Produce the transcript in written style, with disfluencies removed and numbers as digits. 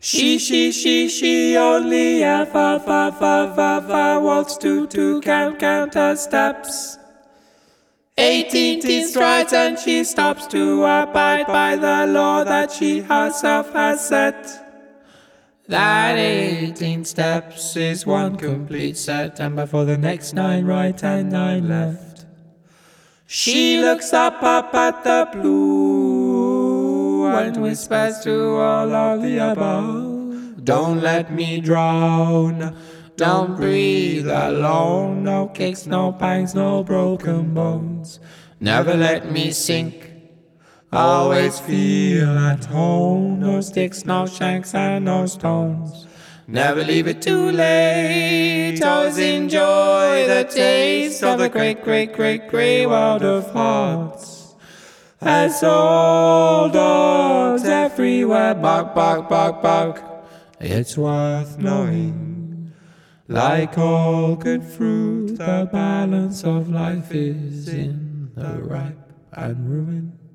She only wants to count her steps. 18 strides and she stops to abide by the law that she herself has set. That 18 steps is one complete set, and before the next 9 right and 9 left. She looks up at the blue and whispers to all of the above, don't let me drown, don't breathe alone, no kicks, no pangs, no broken bones. Never let me sink, always feel at home, no sticks, no shanks and no stones. Never leave it too late, always enjoy the taste of the great grey world of hearts. As old dogs everywhere bark, it's worth knowing. Like all good fruit, the balance of life is in the ripe and ruined.